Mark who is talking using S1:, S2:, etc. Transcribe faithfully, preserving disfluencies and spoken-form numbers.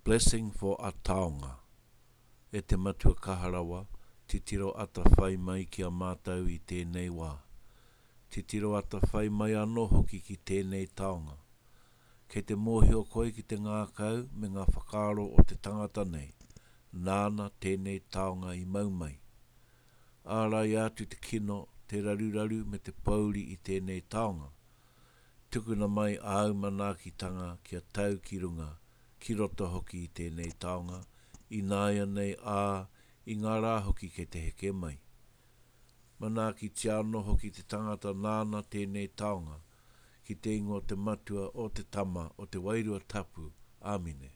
S1: Blessing for a taonga. E te matua kaharawa, titiro ata whai mai ki a mātau i tēnei wā. Titiro ata whai mai anō hoki ki tēnei taonga. Kei te mōhio koe ki te ngākau me ngā whakaaro o te tangata nei, nāna tēnei taonga i maumai. Ārai atu te kino, te raruraru me te pauri i tēnei taonga. Tukuna mai āu manaakitanga kia tau ki runga, ki roto hoki i tēnei taonga, i nāia nei ā, i ngā rā hoki kei te heke mai. Manaaki tiano hoki te tangata nāna tēnei taonga, ki te ingoa te matua o te tama o te wairua tapu, āmine.